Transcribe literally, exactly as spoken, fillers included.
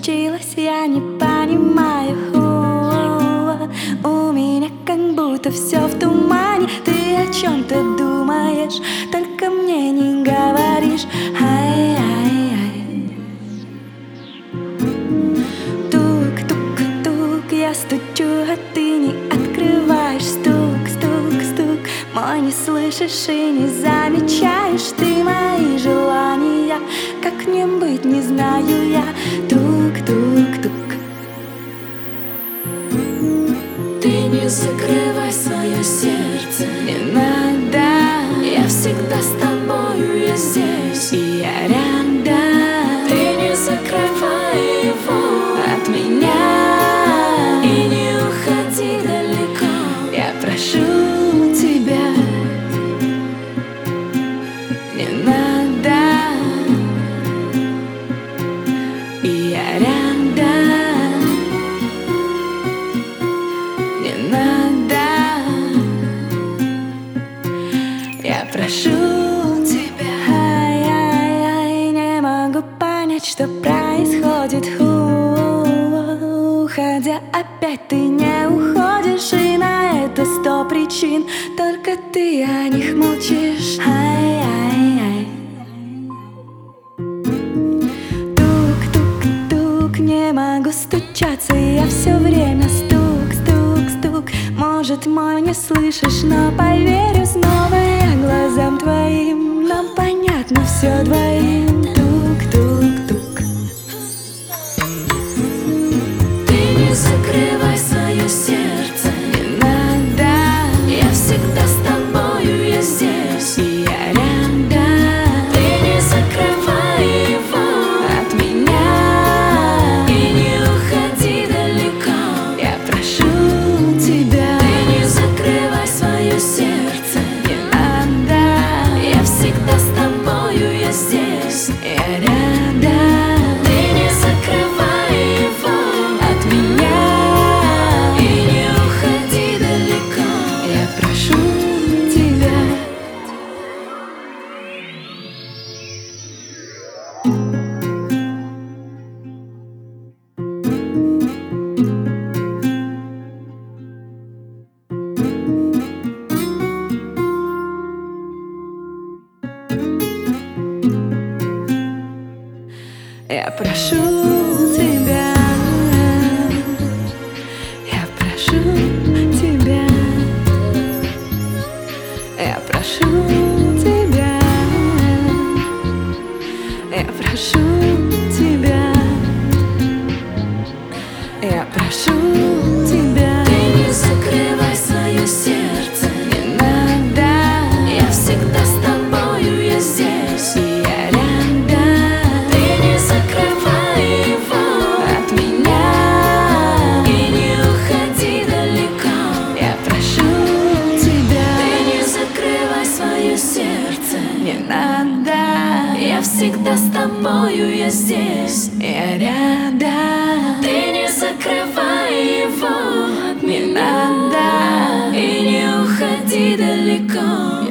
случилось, я не понимаю. У меня как будто все в тумане. Ты о чем-то думаешь, только мне не говоришь. Ай-ай-ай. Тук-тук-тук, я стучу, а ты не открываешь. Стук, стук, стук, мой не слышишь и не замечаешь. Ты мои желания, как не быть, не знаю я. Тук-тук-тук. Ты не закрывай свое сердце, Не надо, я всегда с тобою, я здесь, и я рядом. ты не закрывай его От меня и не уходи далеко. я прошу тебя. Не надо, и я рядом. Не надо, я прошу тебя. Ай-яй-яй, не могу понять, что происходит. Уходя опять ты не уходишь, и на это сто причин, только ты о них молчишь. Ай-яй-яй. Тук-тук-тук, не могу стучаться, я все время стук, стук, стук. Может, мой не слышишь, но поверю снова я глазам твоим. Нам понятно все двоим. Тук-тук-тук. Ты не закрывай свое сердце, Не надо, я всегда с тобою, я здесь, и я рядом. ты не закрывай его От меня и не уходи далеко. я прошу тебя. Ты не закрывай свое сердце, Не надо, я всегда с тобою, я здесь, я рядом. ты не закрывай его От меня и не уходи далеко. я прошу тебя. Я прошу тебя, я прошу тебя, я прошу тебя, я прошу тебя, я прошу тебя. Ты не закрывай свое сердце, Не надо, я всегда с тобою, я здесь, и я рядом. ты не закрывай его От меня и не уходи далеко. я прошу тебя. Ты не закрывай свое сердце, Не надо, я всегда с тобою, я здесь, я рядом. ты не закрывай его Не надо, и не уходи далеко.